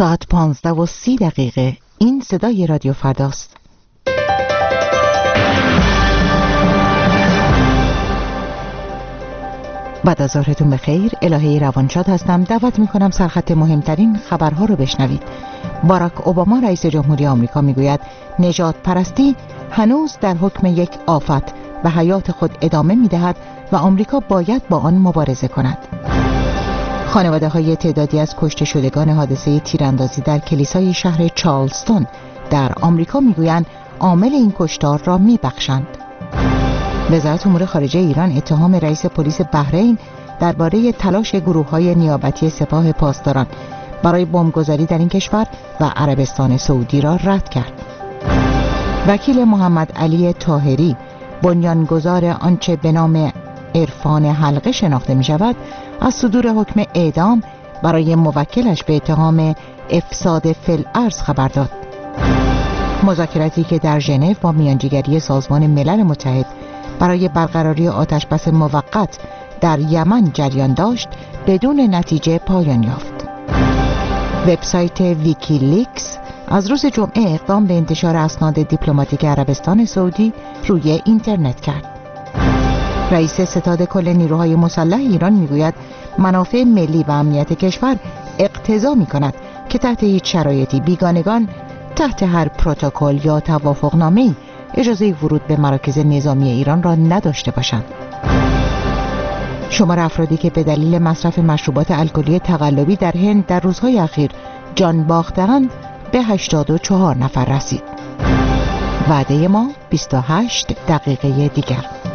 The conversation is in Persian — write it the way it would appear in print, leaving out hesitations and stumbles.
ساعت 15:30. این صدای رادیو فرداست. بعد از ظهرتون بخیر. الهه روانشاد هستم. دعوت میکنم سرخط مهمترین خبرها رو بشنوید. باراک اوباما رئیس جمهوری آمریکا میگوید نژاد پرستی هنوز در حکم یک آفت به حیات خود ادامه میدهد و آمریکا باید با آن مبارزه کند. خانواده های تعدادی از کشته شدگان حادثه تیراندازی در کلیسای شهر چارلستون در آمریکا میگویند عامل این کشتار را میبخشند. وزارت امور خارجه ایران اتهام رئیس پلیس بحرین درباره تلاش گروه‌های نیابتی سپاه پاسداران برای بمبگذاری در این کشور و عربستان سعودی را رد کرد. وکیل محمد علی طاهری، بنیانگذار آنچه به نام عرفان حلقه شناخته می شود، از صدور حکم اعدام برای موکلش به اتهام افساد فی الارض خبر داد. مذاکراتی که در ژنو با میانجیگری سازمان ملل متحد برای برقراری آتشبس موقت در یمن جریان داشت بدون نتیجه پایان یافت. وبسایت ویکیلیکس از روز جمعه اقدام به انتشار اسناد دیپلماتیک عربستان سعودی روی اینترنت کرد. رئیس ستاد کل نیروهای مسلح ایران میگوید منافع ملی و امنیت کشور اقتضا می‌کند که تحت هیچ شرایطی بیگانگان تحت هر پروتکل یا توافقنامه‌ای اجازه ورود به مراکز نظامی ایران را نداشته باشند. شمار افرادی که به دلیل مصرف مشروبات الکلی تقلبی در هند در روزهای اخیر جان باختند به 84 نفر رسید. وعده ما 28 دقیقه دیگر.